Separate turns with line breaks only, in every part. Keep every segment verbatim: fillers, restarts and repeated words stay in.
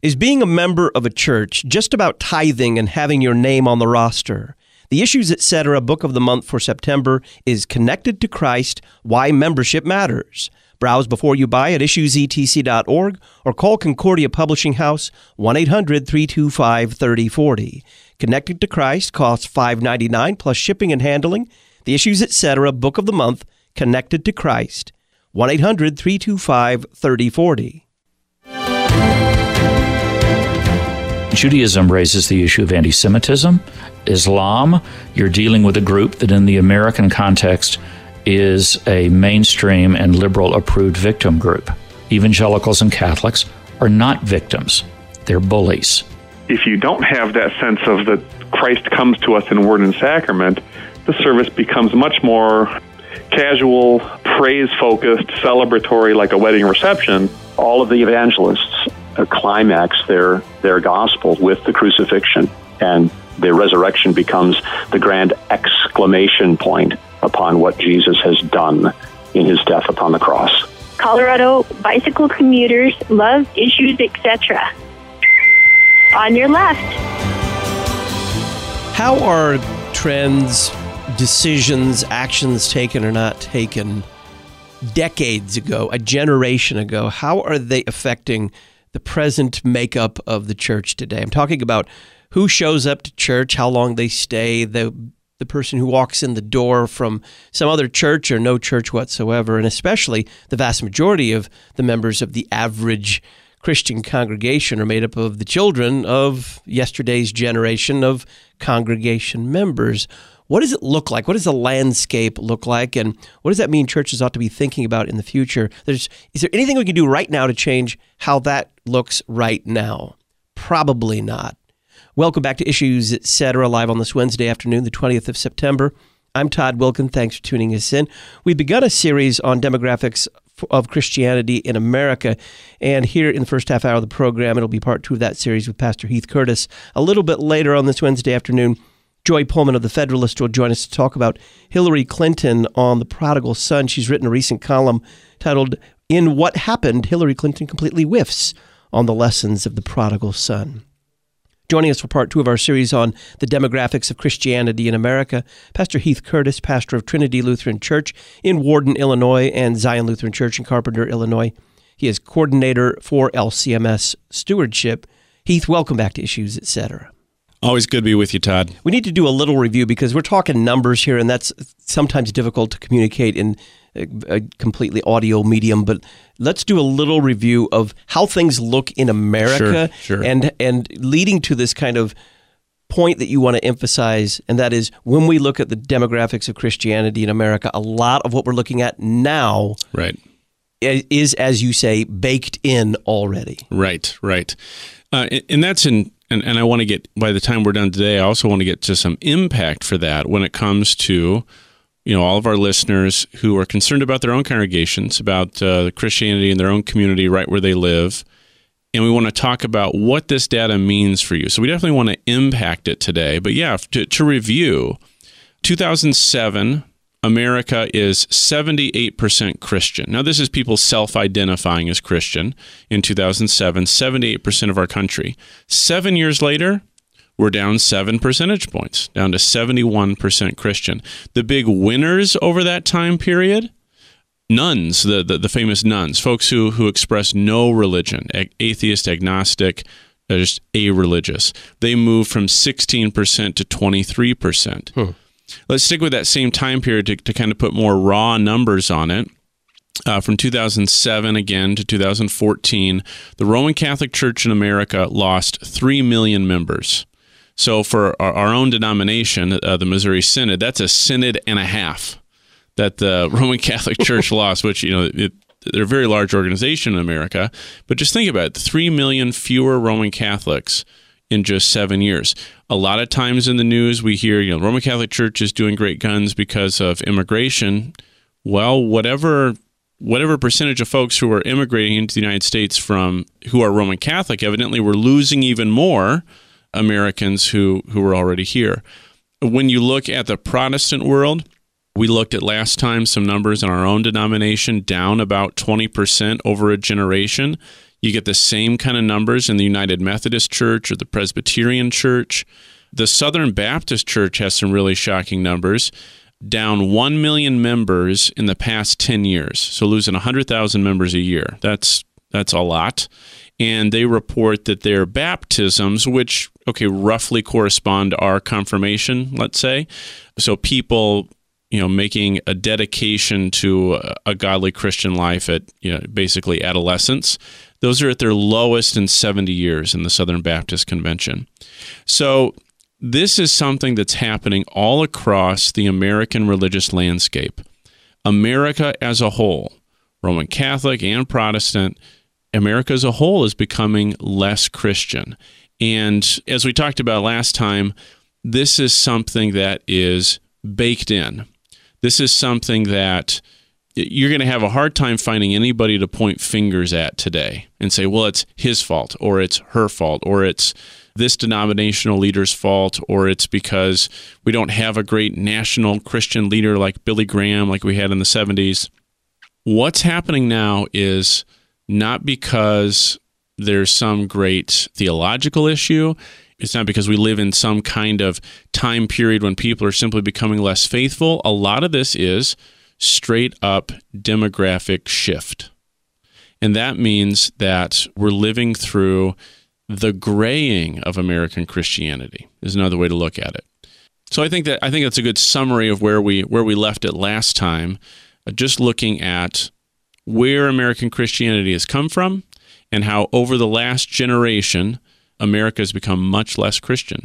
Is being a member of a church just about tithing and having your name on the roster? The Issues Etc. Book of the Month for September is Connected to Christ, Why Membership Matters. Browse before you buy at issues e t c dot org or call Concordia Publishing House one eight hundred three two five three oh four oh. Connected to Christ costs five dollars and ninety-nine cents plus shipping and handling. The Issues Etc. Book of the Month, Connected to Christ, one eight hundred three two five three oh four oh.
Judaism raises the issue of anti-Semitism. Islam, you're dealing with a group that in the American context is a mainstream and liberal-approved victim group. Evangelicals and Catholics are not victims. They're bullies.
If you don't have that sense of that Christ comes to us in word and sacrament, the service becomes much more casual, praise-focused, celebratory, like a wedding reception.
All of the evangelists uh, climax their, their gospel with the crucifixion, and the resurrection becomes the grand exclamation point upon what Jesus has done in his death upon the cross.
Colorado bicycle commuters love Issues Etc. On your left.
How are trends, decisions, actions taken or not taken decades ago, a generation ago, how are they affecting the present makeup of the church today? I'm talking about who shows up to church, how long they stay, the the person who walks in the door from some other church or no church whatsoever, and especially the vast majority of the members of the average Christian congregation are made up of the children of yesterday's generation of congregation members. What does it look like? What does the landscape look like? And what does that mean churches ought to be thinking about in the future? There's, is there anything we can do right now to change how that looks right now? Probably not. Welcome back to Issues Etc. live on this Wednesday afternoon, the twentieth of September. I'm Todd Wilken. Thanks for tuning us in. We've begun a series on demographics of Christianity in America, and here in the first half hour of the program, it'll be part two of that series with Pastor Heath Curtis. A little bit later on this Wednesday afternoon, Joy Pullman of The Federalist will join us to talk about Hillary Clinton on the prodigal son. She's written a recent column titled, "In What Happened, Hillary Clinton Completely Whiffs on the Lessons of the Prodigal Son." Joining us for part two of our series on the demographics of Christianity in America, Pastor Heath Curtis, pastor of Trinity Lutheran Church in Warden, Illinois, and Zion Lutheran Church in Carpenter, Illinois. He is coordinator for L C M S Stewardship. Heath, welcome back to Issues Etc.
Always good to be with you, Todd.
We need to do a little review because we're talking numbers here, and that's sometimes difficult to communicate in a, a completely audio medium. But let's do a little review of how things look in America,
sure, sure.
and and leading to this kind of point that you want to emphasize, and that is when we look at the demographics of Christianity in America, a lot of what we're looking at now
right.
is, as you say, baked in already.
Right, right. Uh, and, and that's in... And, and I want to get, by the time we're done today, I also want to get to some impact for that when it comes to, you know, all of our listeners who are concerned about their own congregations, about uh, Christianity in their own community right where they live. And we want to talk about what this data means for you. So we definitely want to impact it today. But yeah, to, to review, two thousand seven, America is seventy-eight percent Christian. Now, this is people self-identifying as Christian. In two thousand seven, seventy-eight percent of our country. Seven years later, we're down seven percentage points, down to seventy-one percent Christian. The big winners over that time period, nuns, the, the, the famous nuns, folks who, who express no religion, atheist, agnostic, just a-religious. They moved from sixteen percent to twenty-three percent. Hmm. Let's stick with that same time period to, to kind of put more raw numbers on it. Uh, from two thousand seven again to two thousand fourteen, the Roman Catholic Church in America lost three million members. So for our, our own denomination, uh, the Missouri Synod, that's a synod and a half that the Roman Catholic Church lost, which, you know, it, they're a very large organization in America. But just think about it, three million fewer Roman Catholics in just seven years. A lot of times in the news, we hear, you know, Roman Catholic Church is doing great guns because of immigration. Well, whatever whatever percentage of folks who are immigrating into the United States from who are Roman Catholic, evidently we're losing even more Americans who, who were already here. When you look at the Protestant world, we looked at last time some numbers in our own denomination, down about twenty percent over a generation. You get the same kind of numbers in the United Methodist Church or the Presbyterian Church. The Southern Baptist Church has some really shocking numbers, down one million members in the past ten years, so losing one hundred thousand members a year. That's that's a lot. And they report that their baptisms, which, okay, roughly correspond to our confirmation, let's say, so people, you know, making a dedication to a, a godly Christian life at, you know, basically adolescence, those are at their lowest in seventy years in the Southern Baptist Convention. So this is something that's happening all across the American religious landscape. America as a whole, Roman Catholic and Protestant, America as a whole is becoming less Christian. And as we talked about last time, this is something that is baked in. This is something that you're going to have a hard time finding anybody to point fingers at today and say, well, it's his fault, or it's her fault, or it's this denominational leader's fault, or it's because we don't have a great national Christian leader like Billy Graham, like we had in the seventies. What's happening now is not because there's some great theological issue. It's not because we live in some kind of time period when people are simply becoming less faithful. A lot of this is straight up demographic shift. And that means that we're living through the graying of American Christianity is another way to look at it. So I think that I think that's a good summary of where we where we left it last time, uh, just looking at where American Christianity has come from and how over the last generation America has become much less Christian.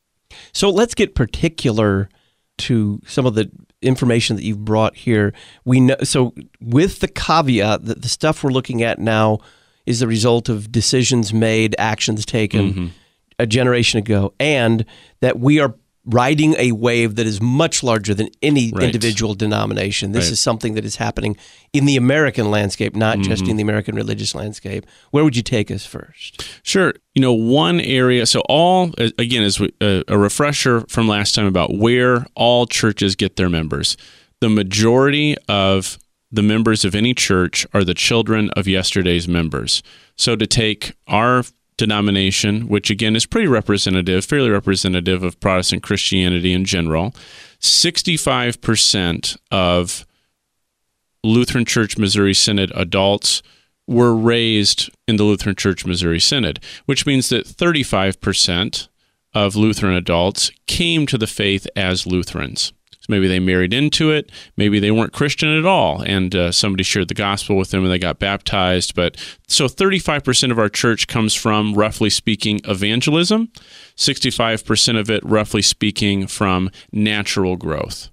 So let's get particular to some of the information that you've brought here. We know, so with the caveat that the stuff we're looking at now is the result of decisions made, actions taken mm-hmm. a generation ago, and that we are riding a wave that is much larger than any right. individual denomination. This right. is something that is happening in the American landscape, not mm-hmm. just in the American religious landscape. Where would you take us first?
Sure. You know, one area, so all, again, as a, a refresher from last time about where all churches get their members. The majority of the members of any church are the children of yesterday's members. So to take our denomination, which again is pretty representative, fairly representative of Protestant Christianity in general, sixty-five percent of Lutheran Church Missouri Synod adults were raised in the Lutheran Church Missouri Synod, which means that thirty-five percent of Lutheran adults came to the faith as Lutherans. So maybe they married into it, maybe they weren't Christian at all, and uh, somebody shared the gospel with them and they got baptized. But so thirty-five percent of our church comes from, roughly speaking, evangelism, sixty-five percent of it, roughly speaking, from natural growth.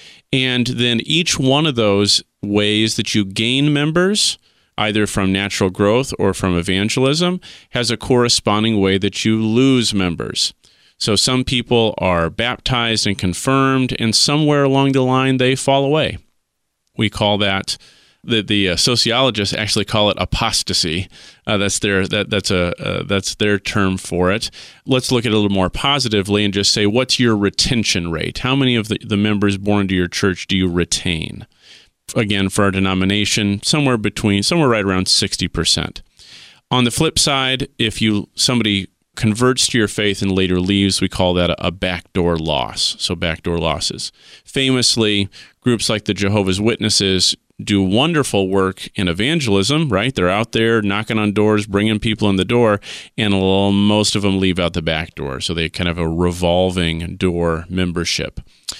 And then each one of those ways that you gain members, either from natural growth or from evangelism, has a corresponding way that you lose members. So some people are baptized and confirmed, and somewhere along the line they fall away. We call that, the the uh, sociologists actually call it apostasy. Uh, that's their that that's a uh, that's their term for it. Let's look at it a little more positively and just say, what's your retention rate? How many of the, the members born to your church do you retain? Again, for our denomination, somewhere between somewhere right around sixty percent. On the flip side, if you somebody converts to your faith and later leaves, we call that a backdoor loss. So backdoor losses. Famously, groups like the Jehovah's Witnesses do wonderful work in evangelism, right? They're out there knocking on doors, bringing people in the door, and most of them leave out the back door. So they kind of a revolving door membership.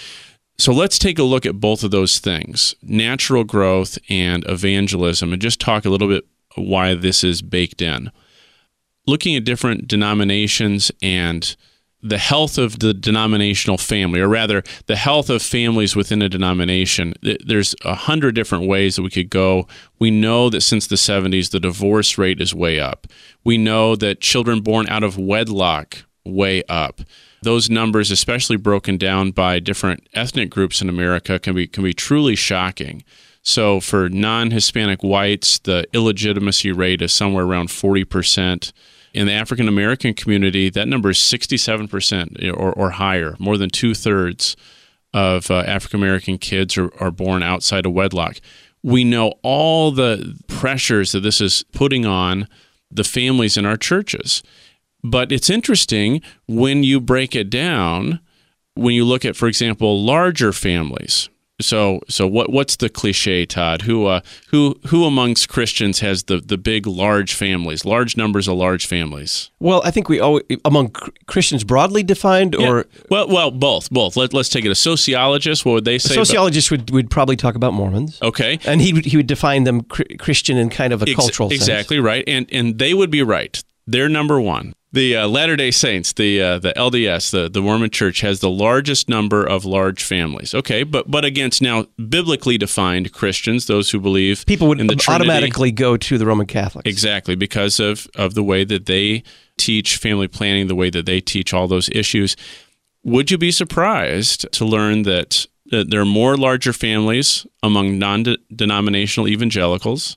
So let's take a look at both of those things, natural growth and evangelism, and just talk a little bit why this is baked in. Looking at different denominations and the health of the denominational family, or rather, the health of families within a denomination, there's a hundred different ways that we could go. We know that since the seventies, the divorce rate is way up. We know that children born out of wedlock, way up. Those numbers, especially broken down by different ethnic groups in America, can be can be truly shocking. So for non-Hispanic whites, the illegitimacy rate is somewhere around forty percent. In the African American community, that number is sixty-seven percent or, or higher. More than two-thirds of uh, African American kids are, are born outside of wedlock. We know all the pressures that this is putting on the families in our churches. But it's interesting when you break it down, when you look at, for example, larger families. So, so what? What's the cliche, Todd? Who, uh, who, who amongst Christians has the, the big, large families, large numbers of large families?
Well, I think we always, among Christians broadly defined, or
yeah. well, well, both, both. Let, let's take it. A sociologist, what would they say?
A sociologist about? would would probably talk about Mormons.
Okay,
and he would, he would define them Christian in kind of a
Ex-
cultural sense.
Exactly right, and and they would be right. They're number one. The uh, Latter-day Saints, the uh, the L D S, the, the Mormon Church, has the largest number of large families. Okay, but but against now biblically defined Christians, those who believe
people would
in the Trinity,
automatically go to the Roman Catholics.
Exactly, because of, of the way that they teach family planning, the way that they teach all those issues. Would you be surprised to learn that, that there are more larger families among non-denominational evangelicals?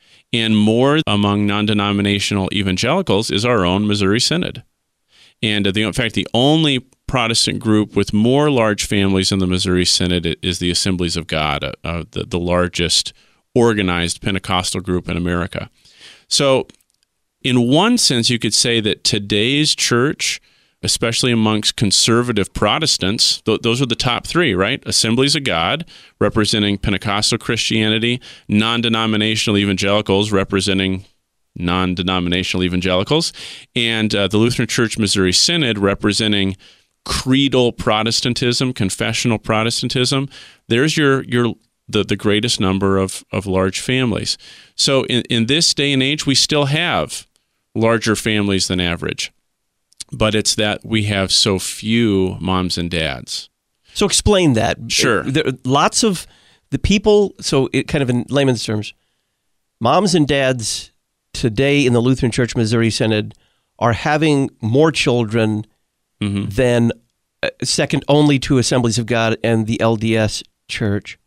And more among non-denominational evangelicals is our own Missouri Synod. And uh, the, in fact, the only Protestant group with more large families in the Missouri Synod is the Assemblies of God, uh, uh, the, the largest organized Pentecostal group in America. So in one sense, you could say that today's church, especially amongst conservative Protestants, th- those are the top three, right? Assemblies of God, representing Pentecostal Christianity, non-denominational evangelicals, representing non-denominational evangelicals, and uh, the Lutheran Church Missouri Synod, representing creedal Protestantism, confessional Protestantism. There's your your the, the greatest number of, of large families. So in, in this day and age, we still have larger families than average. But it's that we have so few moms and dads.
So explain that.
Sure.
There are lots of the people, so it kind of in layman's terms, moms and dads today in the Lutheran Church Missouri Synod are having more children mm-hmm. than uh, second only to Assemblies of God and the L D S Church.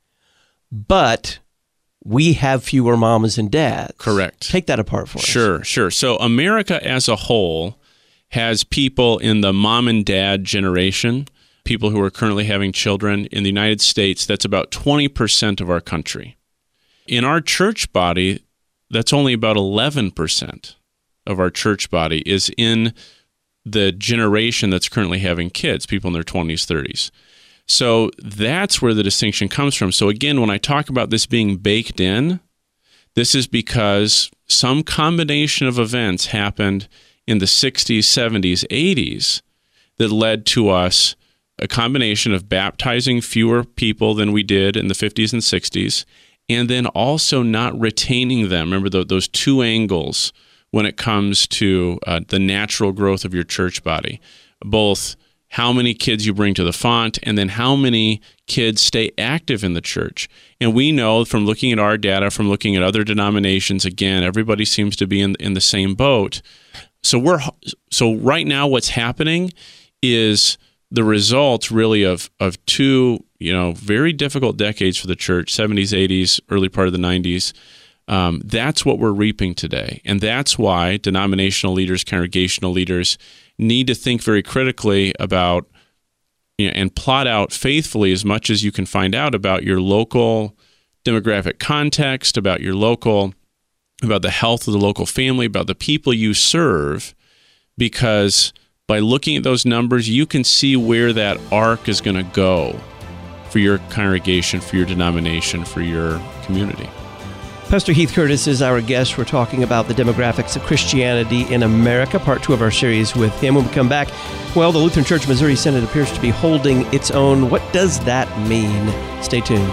But we have fewer moms and dads.
Correct.
Take that apart for us.
Sure, sure. So America as a whole has people in the mom and dad generation, people who are currently having children. In the United States, that's about twenty percent of our country. In our church body, that's only about eleven percent of our church body is in the generation that's currently having kids, people in their twenties, thirties. So that's where the distinction comes from. So again, when I talk about this being baked in, this is because some combination of events happened in the sixties, seventies, eighties that led to us a combination of baptizing fewer people than we did in the fifties and sixties, and then also not retaining them. Remember the, those two angles when it comes to uh, the natural growth of your church body, both how many kids you bring to the font and then how many kids stay active in the church. And we know from looking at our data, from looking at other denominations, again, everybody seems to be in, in the same boat. So we're so right now what's happening is the result really of of two, you know, very difficult decades for the church, seventies, eighties, early part of the nineties. Um, that's what we're reaping today. And that's why denominational leaders, congregational leaders need to think very critically about, you know, and plot out faithfully as much as you can find out about your local demographic context, about your local about the health of the local family, about the people you serve, because by looking at those numbers, you can see where that arc is going to go for your congregation, for your denomination, for your community.
Pastor Heath Curtis is our guest. We're talking about the demographics of Christianity in America, part two of our series with him. When we come back, well, the Lutheran Church Missouri Synod appears to be holding its own. What does that mean? Stay tuned.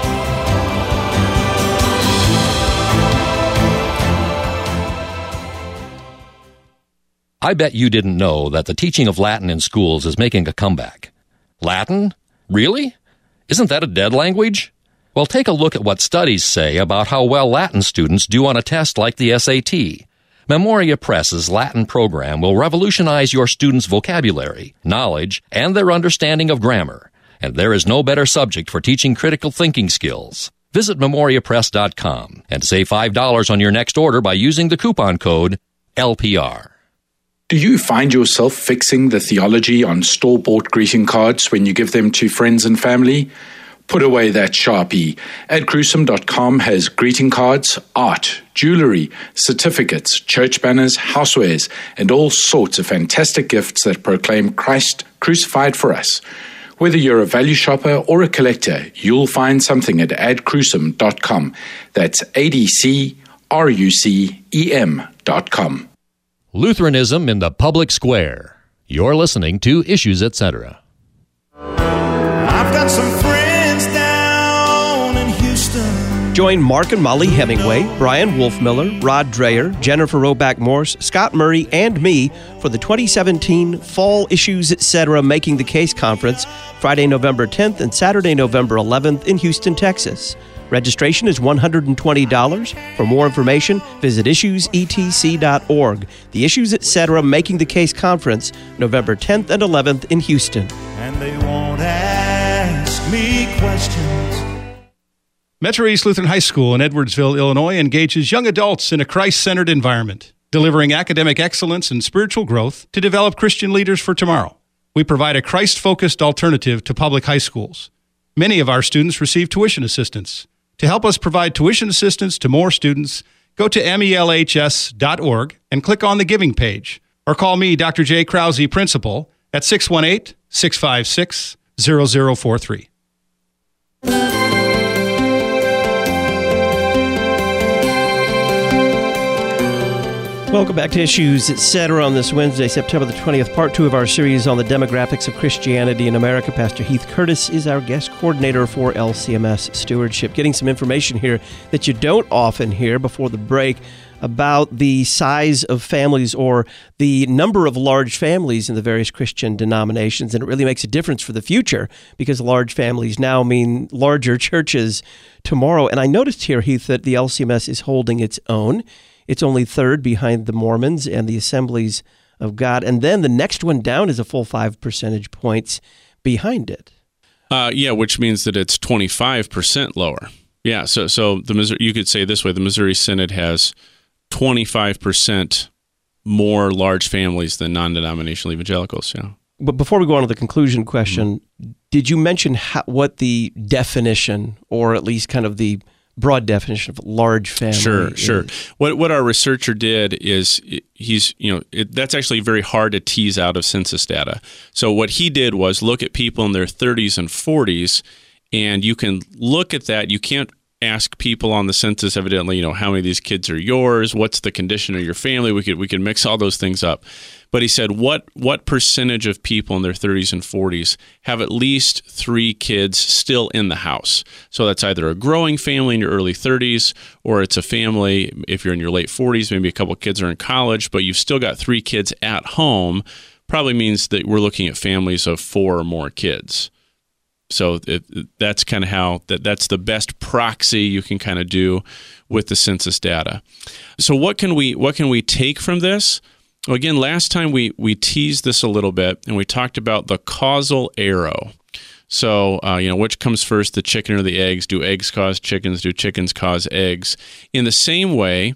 I bet you didn't know that the teaching of Latin in schools is making a comeback. Latin? Really? Isn't that a dead language? Well, take a look at what studies say about how well Latin students do on a test like the S A T. Memoria Press's Latin program will revolutionize your students' vocabulary, knowledge, and their understanding of grammar. And there is no better subject for teaching critical thinking skills. Visit memoria press dot com and save five dollars on your next order by using the coupon code L P R.
Do you find yourself fixing the theology on store-bought greeting cards when you give them to friends and family? Put away that Sharpie. ed crusom dot com has greeting cards, art, jewelry, certificates, church banners, housewares, and all sorts of fantastic gifts that proclaim Christ crucified for us. Whether you're a value shopper or a collector, you'll find something at ad crusom dot com. That's A D C R U C E M dot com.
Lutheranism in the public square. You're listening to Issues, et cetera.
I've got some friends down in Houston.
Join Mark and Molly Hemingway, Brian Wolfmiller, Rod Dreyer, Jennifer Roback Morse, Scott Murray, and me for the twenty seventeen Fall Issues, et cetera. Making the Case Conference, Friday, November tenth and Saturday, November eleventh in Houston, Texas. Registration is one hundred twenty dollars. For more information, visit issues e t c dot org. The Issues, et cetera. Making the Case Conference, November tenth and eleventh in Houston.
And they won't ask me questions.
Metro East Lutheran High School in Edwardsville, Illinois engages young adults in a Christ-centered environment, delivering academic excellence and spiritual growth to develop Christian leaders for tomorrow. We provide a Christ-focused alternative to public high schools. Many of our students receive tuition assistance. To help us provide tuition assistance to more students, go to M E L H S dot org and click on the Giving page, or call me, Doctor J. Krause, Principal, at six one eight, six five six, zero zero four three.
Welcome back to Issues, et cetera. On this Wednesday, September the twentieth, part two of our series on the demographics of Christianity in America. Pastor Heath Curtis is our guest coordinator for L C M S Stewardship. Getting some information here that you don't often hear before the break about the size of families or the number of large families in the various Christian denominations. And it really makes a difference for the future because large families now mean larger churches tomorrow. And I noticed here, Heath, that the L C M S is holding its own. It's only third behind the Mormons and the Assemblies of God. And then the next one down is a full five percentage points behind it.
Uh, yeah, which means that it's twenty-five percent lower. Yeah, so so the Missouri, you could say it this way, the Missouri Synod has twenty-five percent more large families than non-denominational evangelicals. Yeah.
But before we go on to the conclusion question, mm-hmm. did you mention how, what the definition, or at least kind of the broad definition of large family?
Sure, sure. What what our researcher did is he's, you know, it, that's actually very hard to tease out of census data. So what he did was look at people in their thirties and forties, and you can look at that. You can't ask people on the census, evidently, you know, how many of these kids are yours? What's the condition of your family? We could we could mix all those things up. But he said, what what percentage of people in their thirties and forties have at least three kids still in the house? So that's either a growing family in your early thirties, or it's a family, if you're in your late forties, maybe a couple of kids are in college, but you've still got three kids at home. Probably means that we're looking at families of four or more kids. So it, that's kind of how, that that's the best proxy you can kind of do with the census data. So what can we what can we take from this? Well, again, last time we, we teased this a little bit, and we talked about the causal arrow. So, uh, you know, which comes first, the chicken or the eggs? Do eggs cause chickens? Do chickens cause eggs? In the same way,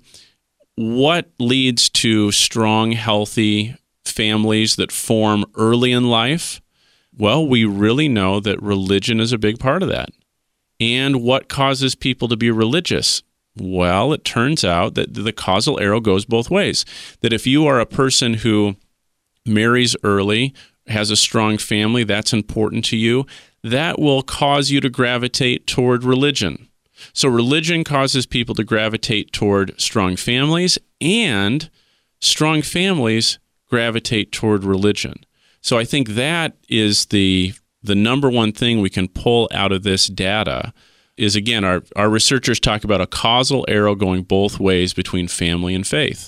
what leads to strong, healthy families that form early in life? Well, we really know that religion is a big part of that. And what causes people to be religious? Well, it turns out that the causal arrow goes both ways. That if you are a person who marries early, has a strong family, that's important to you, that will cause you to gravitate toward religion. So religion causes people to gravitate toward strong families, and strong families gravitate toward religion. So I think that is the the number one thing we can pull out of this data is, again, our, our researchers talk about a causal arrow going both ways between family and faith.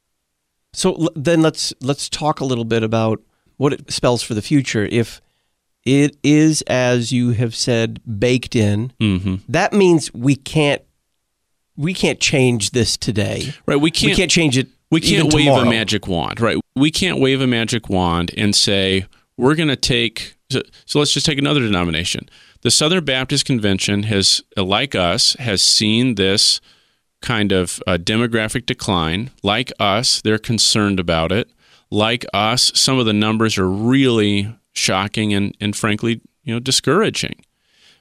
So then let's let's talk a little bit about what it spells for the future. If it is, as you have said, baked in, mm-hmm. that means we can't we can't change this today.
Right? We can't.
We can't change it.
We can't wave
tomorrow.
a magic wand, right? We can't wave a magic wand and say, we're going to take, so, so let's just take another denomination. The Southern Baptist Convention has, like us, has seen this kind of uh, demographic decline. Like us, they're concerned about it. Like us, some of the numbers are really shocking and, and frankly, you know, discouraging.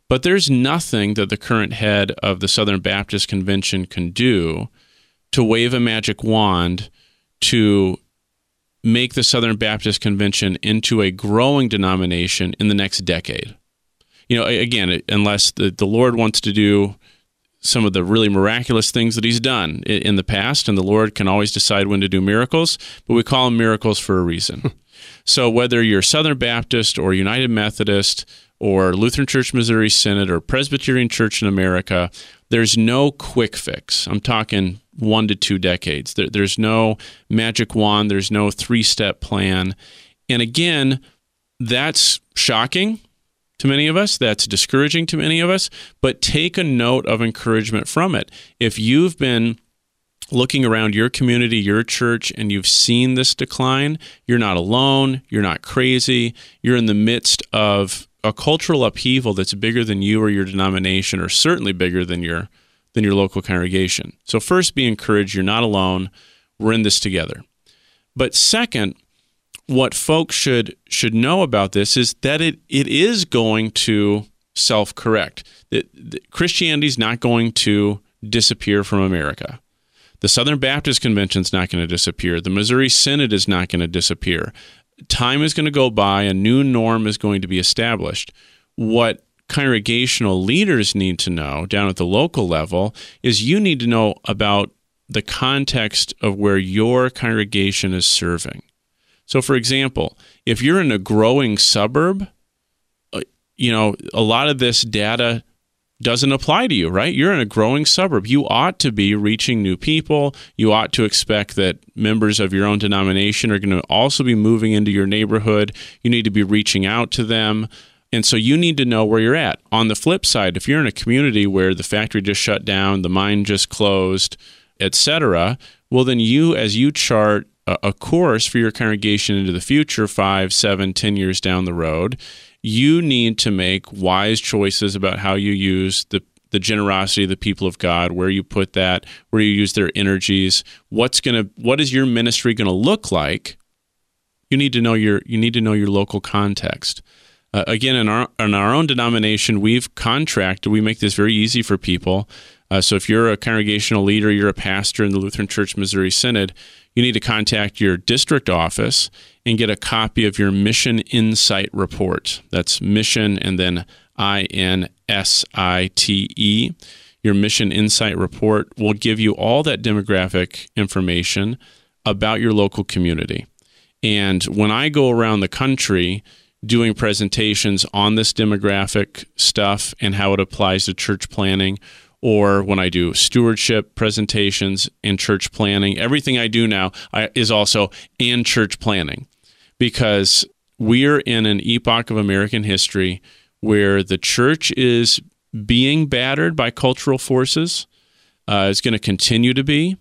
But there's nothing that the current head of the Southern Baptist Convention can do to wave a magic wand to make the Southern Baptist Convention into a growing denomination in the next decade. You know, again, unless the, the Lord wants to do some of the really miraculous things that he's done in the past, and the Lord can always decide when to do miracles, but we call them miracles for a reason. So whether you're Southern Baptist or United Methodist or Lutheran Church Missouri Synod or Presbyterian Church in America, there's no quick fix. I'm talking one to two decades. There, there's no magic wand. There's no three-step plan. And again, that's shocking to many of us. That's discouraging to many of us. But take a note of encouragement from it. If you've been looking around your community, your church, and you've seen this decline, you're not alone. You're not crazy. You're in the midst of a cultural upheaval that's bigger than you or your denomination, or certainly bigger than your than your local congregation. So first, be encouraged. You're not alone. We're in this together. But second, what folks should should know about this is that it it is going to self-correct. That, that Christianity is not going to disappear from America. The Southern Baptist Convention is not going to disappear. The Missouri Synod is not going to disappear. Time is going to go by. A new norm is going to be established. What congregational leaders need to know down at the local level is you need to know about the context of where your congregation is serving. So, for example, if you're in a growing suburb, you know, a lot of this data doesn't apply to you, right? You're in a growing suburb. You ought to be reaching new people. You ought to expect that members of your own denomination are going to also be moving into your neighborhood. You need to be reaching out to them. And so you need to know where you're at. On the flip side, if you're in a community where the factory just shut down, the mine just closed, et cetera, well, then you, as you chart a, a course for your congregation into the future, five, seven, ten years down the road, you need to make wise choices about how you use the, the generosity of the people of God, where you put that, where you use their energies, what's gonna, what is your ministry going to look like. You need to know your you need to know your local context. Uh, again, in our in our own denomination, we've contracted. We make this very easy for people. Uh, so if you're a congregational leader, you're a pastor in the Lutheran Church Missouri Synod, you need to contact your district office and get a copy of your Mission Insight Report. That's mission and then I N S I T E. Your Mission Insight Report will give you all that demographic information about your local community. And when I go around the country doing presentations on this demographic stuff and how it applies to church planning, or when I do stewardship presentations and church planning, everything I do now I, is also in church planning, because we're in an epoch of American history where the church is being battered by cultural forces. Uh, it's going to continue to be,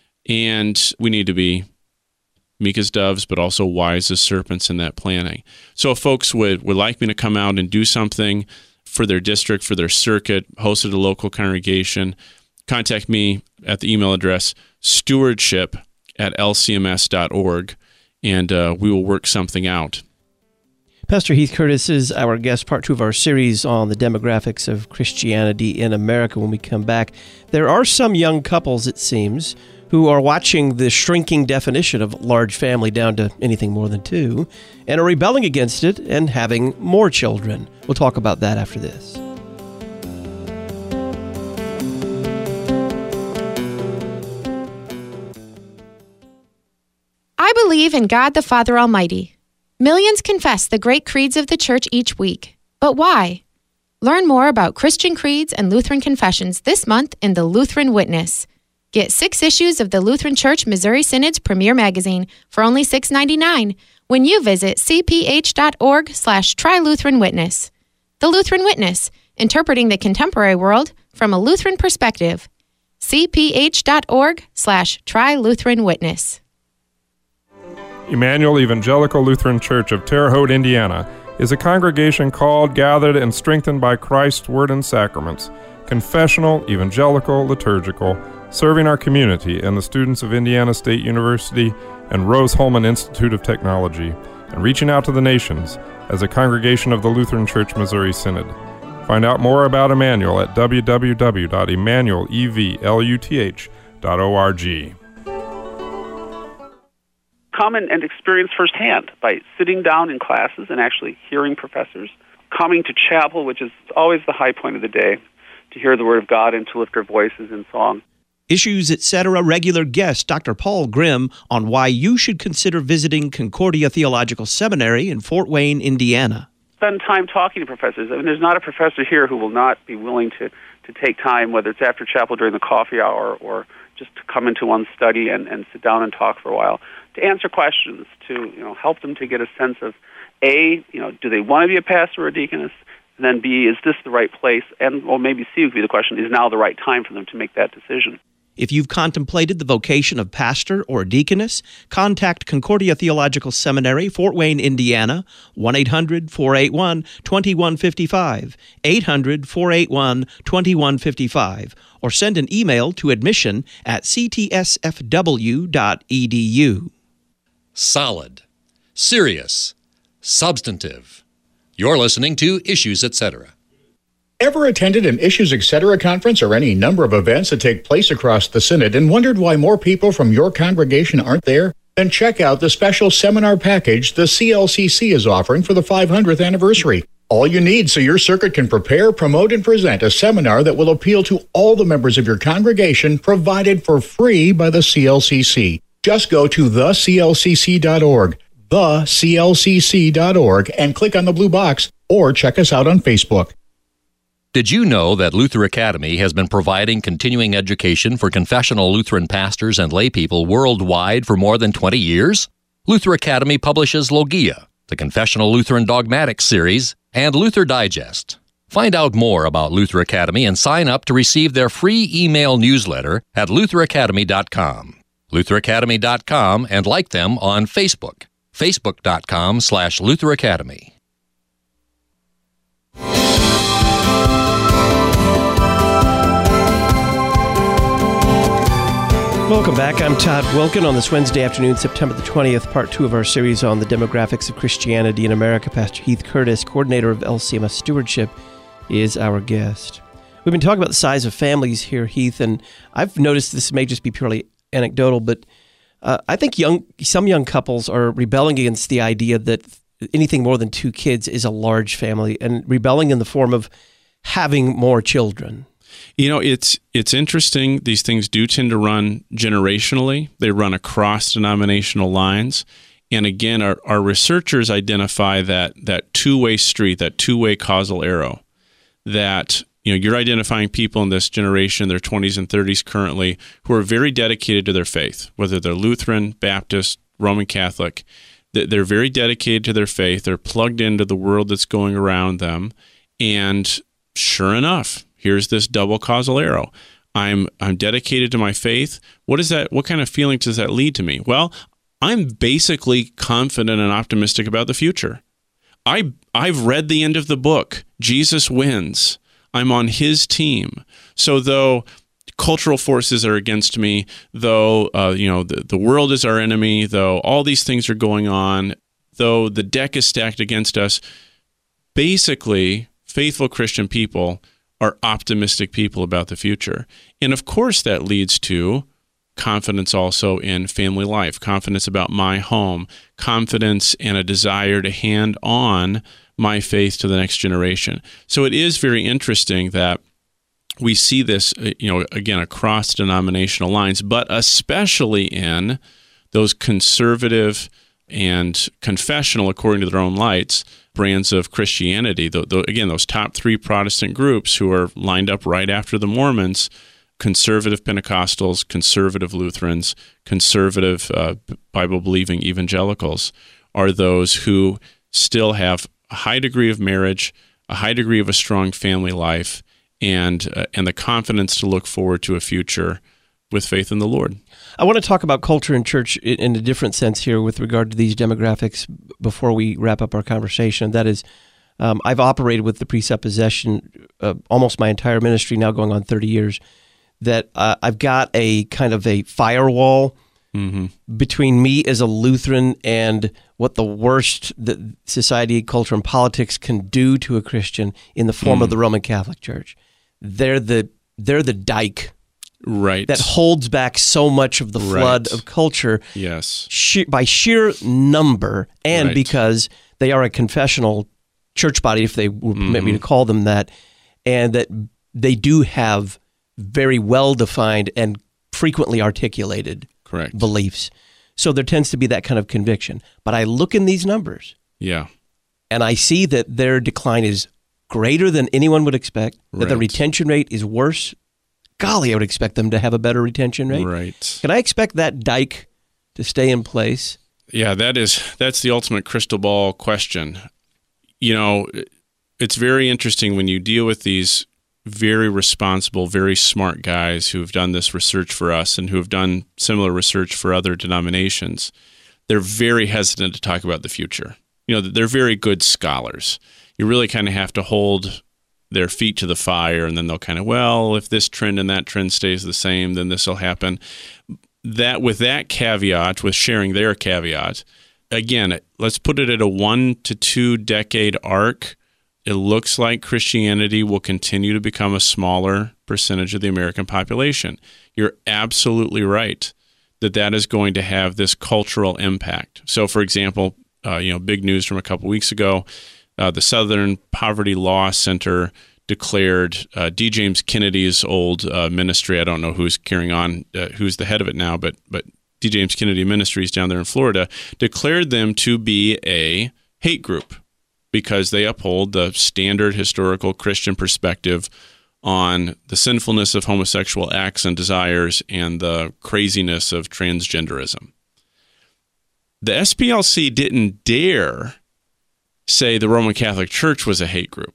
and we need to be meek as doves, but also wise as serpents in that planning. So if folks would, would like me to come out and do something for their district, for their circuit, host at a local congregation, contact me at the email address stewardship at l c m s dot org, and uh, we will work something out.
Pastor Heath Curtis is our guest, part two of our series on the demographics of Christianity in America. When we come back, there are some young couples, it seems, who are watching the shrinking definition of large family down to anything more than two, and are rebelling against it and having more children. We'll talk about that after this.
I believe in God the Father Almighty. Millions confess the great creeds of the Church each week. But why? Learn more about Christian creeds and Lutheran confessions this month in the Lutheran Witness. Get six issues of the Lutheran Church Missouri Synod's premier magazine for only six dollars and ninety-nine cents when you visit c p h dot org slash try Lutheran Witness. The Lutheran Witness, interpreting the contemporary world from a Lutheran perspective. c p h dot org slash try Lutheran Witness.
Emmanuel Evangelical Lutheran Church of Terre Haute, Indiana, is a congregation called, gathered, and strengthened by Christ's Word and Sacraments, confessional, evangelical, liturgical, serving our community and the students of Indiana State University and Rose-Hulman Institute of Technology, and reaching out to the nations as a congregation of the Lutheran Church Missouri Synod. Find out more about Emmanuel at w w w dot emmanuel dot org.
Come and, and experience firsthand by sitting down in classes and actually hearing professors, coming to chapel, which is always the high point of the day, to hear the Word of God and to lift our voices in song.
Issues, et cetera regular guest Doctor Paul Grimm on why you should consider visiting Concordia Theological Seminary in Fort Wayne, Indiana.
Spend time talking to professors. I mean, there's not a professor here who will not be willing to, to take time, whether it's after chapel during the coffee hour or just to come into one's study and, and sit down and talk for a while, to answer questions, to you know help them to get a sense of, A, you know, do they want to be a pastor or a deaconess? And then B, is this the right place? And or maybe C would be the question, is now the right time for them to make that decision?
If you've contemplated the vocation of pastor or deaconess, contact Concordia Theological Seminary, Fort Wayne, Indiana, one eight hundred, four eight one, two one five five, eight hundred, four eight one, two one five five, or send an email to admission at c t s f w dot e d u.
Solid, serious, substantive. You're listening to Issues, et cetera.
Ever attended an Issues, et cetera conference or any number of events that take place across the Synod and wondered why more people from your congregation aren't there? Then check out the special seminar package the C L C C is offering for the five hundredth anniversary. All you need so your circuit can prepare, promote, and present a seminar that will appeal to all the members of your congregation, provided for free by the C L C C. Just go to the c l c c dot org, the c l c c dot org, and click on the blue box, or check us out on Facebook.
Did you know that Luther Academy has been providing continuing education for confessional Lutheran pastors and laypeople worldwide for more than twenty years? Luther Academy publishes Logia, the Confessional Lutheran Dogmatics series, and Luther Digest. Find out more about Luther Academy and sign up to receive their free email newsletter at luther academy dot com. luther academy dot com, and like them on Facebook, facebook dot com slash Luther Academy.
Welcome back. I'm Todd Wilkin on this Wednesday afternoon, September the twentieth, part two of our series on the demographics of Christianity in America. Pastor Heath Curtis, coordinator of L C M S Stewardship, is our guest. We've been talking about the size of families here, Heath, and I've noticed this may just be purely anecdotal, but uh, I think young some young couples are rebelling against the idea that anything more than two kids is a large family, and rebelling in the form of having more children.
You know, it's it's interesting. These things do tend to run generationally. They run across denominational lines. And again, our, our researchers identify that that two-way street, that two-way causal arrow, that you know, you're identifying people in this generation, their twenties and thirties currently, who are very dedicated to their faith, whether they're Lutheran, Baptist, Roman Catholic. They're very dedicated to their faith. They're plugged into the world that's going around them. And sure enough, here's this double causal arrow. I'm I'm dedicated to my faith. What is that? What kind of feelings does that lead to me? Well, I'm basically confident and optimistic about the future. I I've read the end of the book. Jesus wins. I'm on his team. So though cultural forces are against me, though uh, you know the, the world is our enemy, though all these things are going on, though the deck is stacked against us, basically faithful Christian people are optimistic people about the future. And of course that leads to confidence also in family life, confidence about my home, confidence and a desire to hand on my faith to the next generation. So it is very interesting that we see this, you know, again, across denominational lines, but especially in those conservative and confessional, according to their own lights, brands of Christianity. The, the, again, those top three Protestant groups who are lined up right after the Mormons: conservative Pentecostals, conservative Lutherans, conservative uh, Bible-believing evangelicals, are those who still have a high degree of marriage, a high degree of a strong family life, and uh, and the confidence to look forward to a future with faith in the Lord.
I want to talk about culture and church in a different sense here with regard to these demographics before we wrap up our conversation. That is, um, I've operated with the presupposition uh, almost my entire ministry, now going on thirty years, that uh, I've got a kind of a firewall mm-hmm. between me as a Lutheran and what the worst that society, culture, and politics can do to a Christian in the form mm. of the Roman Catholic Church. They're the they're the dike,
right,
that holds back so much of the flood
right.
of culture.
Yes,
sheer, by sheer number, and
right.
because they are a confessional church body, if they will permit
mm-hmm.
me to call them that, and that they do have very well defined and frequently articulated
correct
beliefs. So there tends to be that kind of conviction. But I look in these numbers,
yeah,
and I see that their decline is greater than anyone would expect, that
right.
the retention rate is worse. Golly, I would expect them to have a better retention rate.
Right.
Can I expect that dike to stay in place?
Yeah, that is that's the ultimate crystal ball question. You know, it's very interesting when you deal with these very responsible, very smart guys who have done this research for us and who have done similar research for other denominations. They're very hesitant to talk about the future. You know, they're very good scholars. You really kind of have to hold their feet to the fire, and then they'll kind of, well, if this trend and that trend stays the same, then this will happen. That with that caveat, with sharing their caveat, again, let's put it at a one to two decade arc. It looks like Christianity will continue to become a smaller percentage of the American population. You're absolutely right that that is going to have this cultural impact. So, for example, uh, you know, big news from a couple weeks ago, uh, the Southern Poverty Law Center declared uh, D. James Kennedy's old uh, ministry. I don't know who's carrying on, uh, who's the head of it now, but but D. James Kennedy Ministries down there in Florida declared them to be a hate group, because they uphold the standard historical Christian perspective on the sinfulness of homosexual acts and desires and the craziness of transgenderism. The S P L C didn't dare say the Roman Catholic Church was a hate group.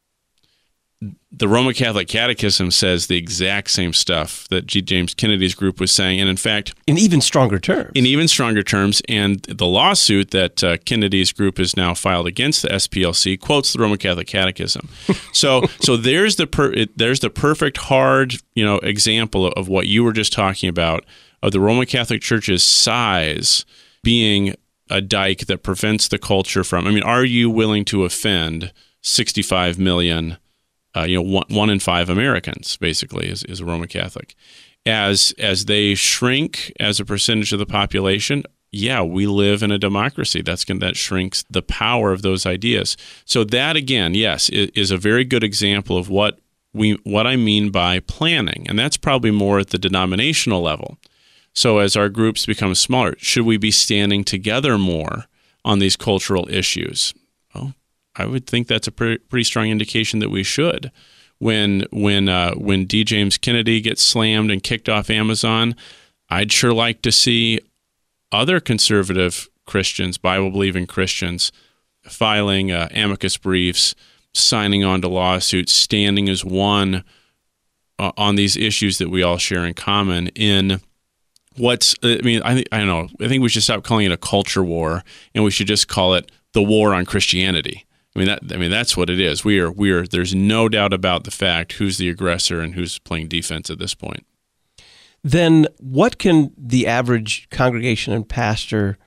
The Roman Catholic Catechism says the exact same stuff that G. James Kennedy's group was saying, and in fact,
in even stronger terms.
In even stronger terms, and the lawsuit that uh, Kennedy's group has now filed against the S P L C quotes the Roman Catholic Catechism. so, so there's the per, it, there's the perfect hard, you know, example of what you were just talking about, of the Roman Catholic Church's size being a dike that prevents the culture from. I mean, are you willing to offend sixty-five million? Uh, you know, one, one in five Americans basically is, is a Roman Catholic. As as they shrink as a percentage of the population, yeah, we live in a democracy. That's that shrinks the power of those ideas. So that again, yes, is a very good example of what we what I mean by planning, and that's probably more at the denominational level. So as our groups become smaller, should we be standing together more on these cultural issues? Well, I would think that's a pretty, pretty strong indication that we should. When when uh, when D. James Kennedy gets slammed and kicked off Amazon, I'd sure like to see other conservative Christians, Bible-believing Christians, filing uh, amicus briefs, signing on to lawsuits, standing as one uh, on these issues that we all share in common. In what's, I mean, I think I don't know. I think we should stop calling it a culture war, and we should just call it the war on Christianity. I mean that. I mean that's what it is. We are. We are. There's no doubt about the fact who's the aggressor and who's playing defense at this point.
Then, what can the average congregation and pastor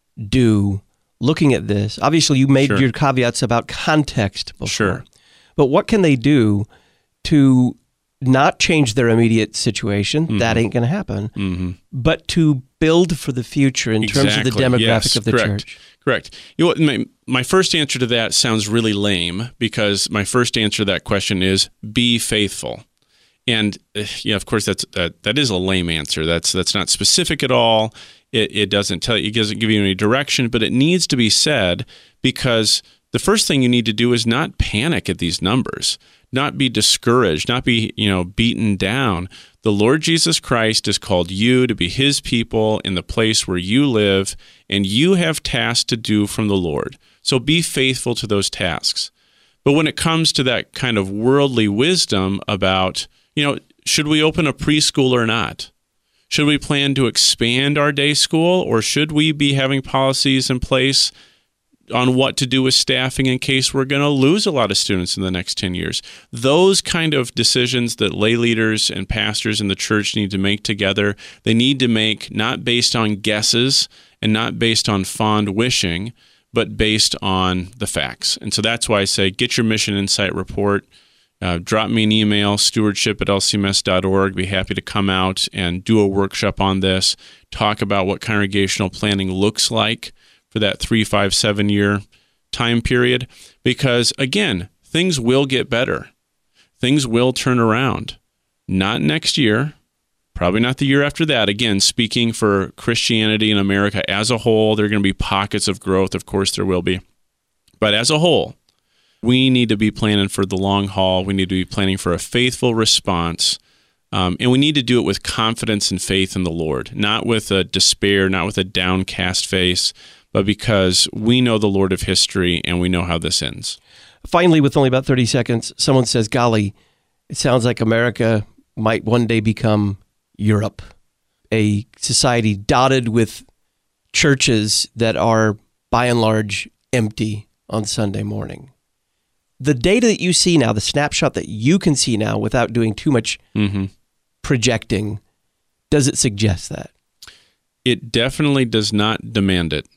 do? Looking at this, obviously, you made
Sure.
your caveats about context before.
Sure.
But what can they do to not change their immediate situation?
Mm-hmm.
That ain't going to happen.
Mm-hmm.
But to build for the future in terms of the
Exactly.
demographic
Yes,
of the
correct.
church.
Correct. You know what, my, my first answer to that sounds really lame, because my first answer to that question is be faithful. And uh, yeah, of course, that's uh, that is a lame answer. That's that's not specific at all. It it doesn't tell you, it doesn't give you any direction, but it needs to be said, because the first thing you need to do is not panic at these numbers, not be discouraged, not be, you know, beaten down. The Lord Jesus Christ has called you to be his people in the place where you live, and you have tasks to do from the Lord. So be faithful to those tasks. But when it comes to that kind of worldly wisdom about, you know, should we open a preschool or not? Should we plan to expand our day school, or should we be having policies in place on what to do with staffing in case we're going to lose a lot of students in the next ten years? Those kind of decisions that lay leaders and pastors in the church need to make together, they need to make not based on guesses and not based on fond wishing, but based on the facts. And so that's why I say get your Mission Insight report. Uh, drop me an email, stewardship at l c m s dot org. Be happy to come out and do a workshop on this, talk about what congregational planning looks like for that three, five, seven year time period. Because again, things will get better. Things will turn around. Not next year, probably not the year after that. Again, speaking for Christianity in America as a whole, there are going to be pockets of growth. Of course, there will be. But as a whole, we need to be planning for the long haul. We need to be planning for a faithful response. Um, and we need to do it with confidence and faith in the Lord, not with a despair, not with a downcast face, but because we know the Lord of history and we know how this ends.
Finally, with only about thirty seconds, someone says, golly, it sounds like America might one day become Europe, a society dotted with churches that are, by and large, empty on Sunday morning. The data that you see now, the snapshot that you can see now without doing too much mm-hmm. projecting, does it suggest that?
It definitely does not demand it.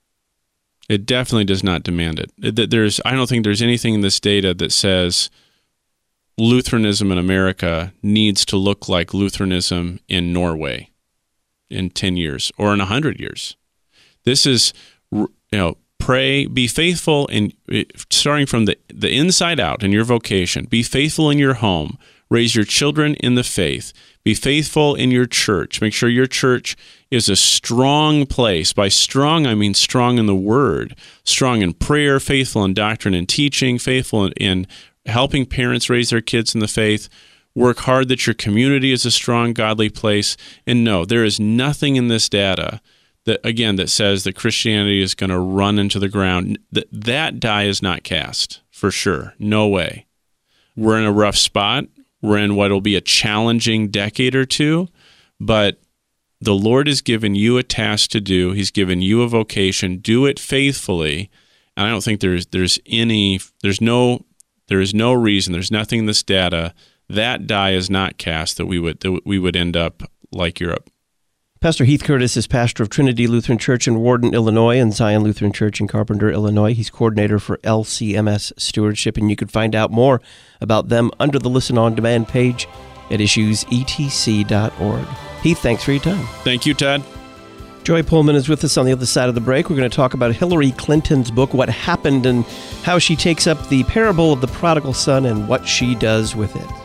It definitely does not demand it. There's, I don't think there's anything in this data that says Lutheranism in America needs to look like Lutheranism in Norway in ten years or in one hundred years. This is, you know, pray, be faithful, in starting from the, the inside out in your vocation. Be faithful in your home. Raise your children in the faith. Be faithful in your church. Make sure your church is a strong place. By strong, I mean strong in the Word, strong in prayer, faithful in doctrine and teaching, faithful in, in helping parents raise their kids in the faith. Work hard that your community is a strong, godly place. And no, there is nothing in this data that, again, that says that Christianity is going to run into the ground. That, that die is not cast, for sure. No way. We're in a rough spot. We're in what will be a challenging decade or two, but the Lord has given you a task to do. He's given you a vocation. Do it faithfully. And I don't think there's there's any there's no there is no reason. There's nothing in this data that die is not cast that we would that we would end up like Europe.
Pastor Heath Curtis is pastor of Trinity Lutheran Church in Warden, Illinois, and Zion Lutheran Church in Carpenter, Illinois. He's coordinator for L C M S Stewardship, and you can find out more about them under the Listen On Demand page at issues e t c dot org. Heath, thanks for your time.
Thank you, Todd.
Joy Pullman is with us on the other side of the break. We're going to talk about Hillary Clinton's book, What Happened, and how she takes up the parable of the prodigal son and what she does with it.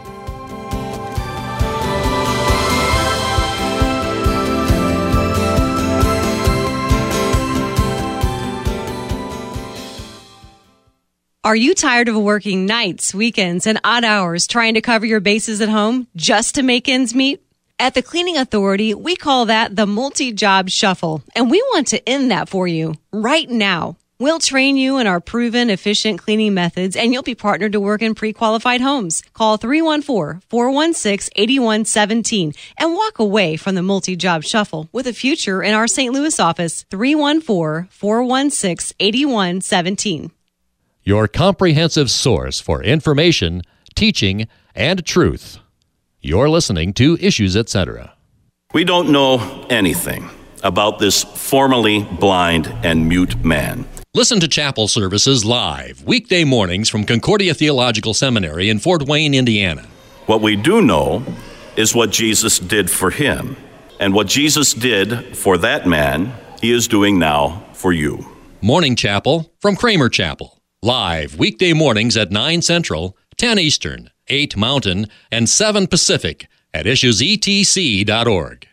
Are you tired of working nights, weekends, and odd hours trying to cover your bases at home just to make ends meet? At the Cleaning Authority, we call that the multi-job shuffle, and we want to end that for you right now. We'll train you in our proven, efficient cleaning methods, and you'll be partnered to work in pre-qualified homes. Call three one four, four one six, eight one one seven and walk away from the multi-job shuffle with a future in our Saint Louis office, three one four, four one six, eight one one seven.
Your comprehensive source for information, teaching, and truth. You're listening to Issues, et cetera.
We don't know anything about this formerly blind and mute man.
Listen to chapel services live, weekday mornings from Concordia Theological Seminary in Fort Wayne, Indiana.
What we do know is what Jesus did for him. And what Jesus did for that man, he is doing now for you.
Morning Chapel from Kramer Chapel. Live weekday mornings at nine Central, ten Eastern, eight Mountain, and seven Pacific at issues e t c dot org.